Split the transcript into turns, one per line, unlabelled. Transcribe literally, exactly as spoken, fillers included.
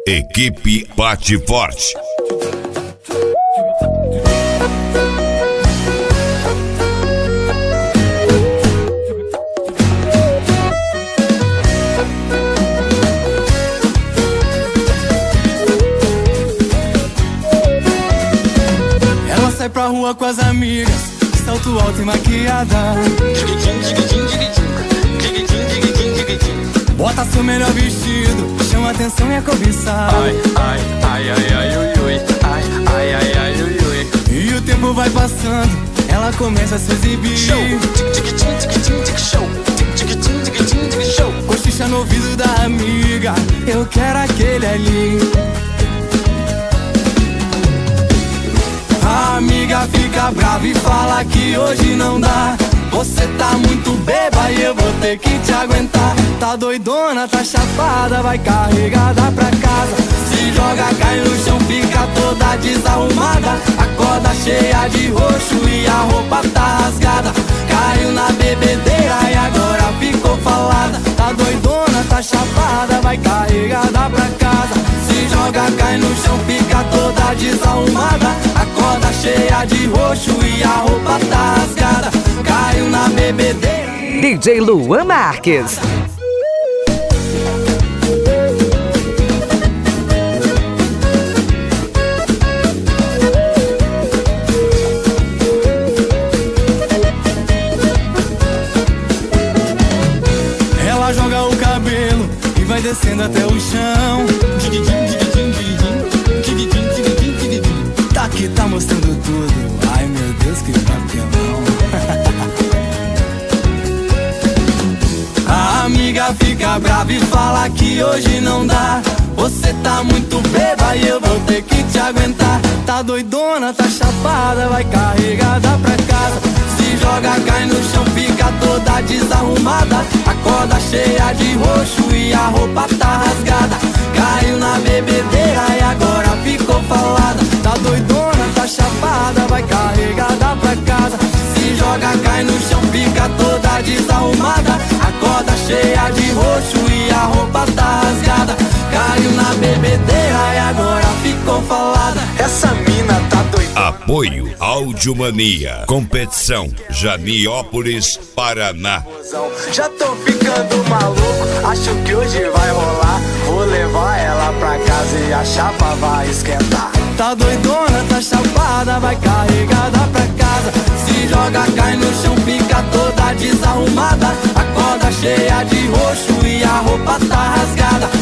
Equipe Bate Forte.
Ela sai pra rua com as amigas, salto alto e maquiada. Bota seu melhor vestido, chama atenção e é cobiçada.
Ai, ai, ai, ai, ai, ui, ui. Ai, ai, ai, ai, ui, ui.
E o tempo vai passando, ela começa a se exibir.
Show, show, show.
Cochicha no ouvido da amiga, eu quero aquele ali. A amiga fica brava e fala que hoje não dá. Você tá muito beba e eu vou ter que te aguentar. Tá doidona, tá chapada, vai carregada pra casa. Se joga, cai no chão, fica toda desarrumada. Acorda cheia de roxo e a roupa tá rasgada. Caiu na bebedeira e agora ficou falada. Tá doidona, tá chapada, vai carregada pra casa. Se joga, cai no chão, fica toda desarrumada. Acorda cheia de roxo e a roupa tá rasgada. Caiu na bebedeira.
D J Luan Marques.
Ela joga o cabelo e vai descendo até o chão. Tá que tá mostrando tudo. Ai meu Deus, que papelão. A amiga fica brava e fala que hoje não dá. Você tá muito beba e eu vou ter que te aguentar. Tá doidona, tá chapada, vai carregada pra casa. Se joga, cai no chão, fica toda desarrumada. Acorda cheia de roxo e a roupa tá rasgada. Caiu na bebedeira e agora ficou falada. Tá doidona, tá chapada, vai carregada pra casa. Se joga, cai no chão, fica toda desarrumada. Acorda cheia de roxo e a roupa tá rasgada. Caiu na bebedeira e agora ficou falada.
Essa mina tá doida.
Apoio Audiomania. Competição Janiópolis, Paraná.
Já tô ficando maluco, acho que hoje vai rolar. Vou levar ela pra casa e a chapa vai esquentar.
Tá doidona, tá chapada, vai carregada pra casa. Se joga, cai no chão, fica toda desarrumada. Acorda cheia de roxo e a roupa tá rasgada.